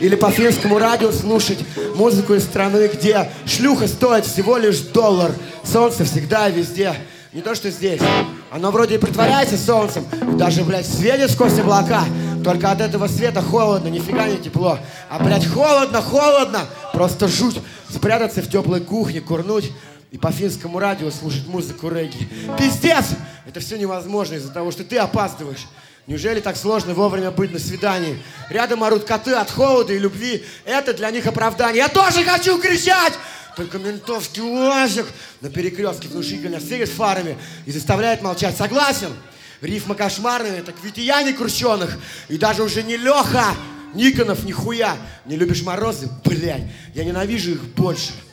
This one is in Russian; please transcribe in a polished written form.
Или по финскому радио слушать музыку из страны, где шлюха стоит всего лишь $1. Солнце всегда и везде. Не то, что здесь. Оно вроде и притворяется солнцем, и даже, блядь, светит сквозь облака. Только от этого света холодно, нифига не тепло. А, блядь, холодно, холодно. Просто жуть. Спрятаться в теплой кухне, курнуть и по финскому радио слушать музыку регги. Пиздец! Это все невозможно из-за того, что ты опаздываешь. Неужели так сложно вовремя быть на свидании? Рядом орут коты от холода и любви. Это для них оправдание. Я тоже хочу кричать! Только ментовский УАЗик на перекрестке внушительно светит фарами и заставляет молчать. Согласен? Рифма кошмарная, так ведь и я не крученых. И даже уже не Леха Никонов, нихуя. Не любишь морозы? Блядь, я ненавижу их больше.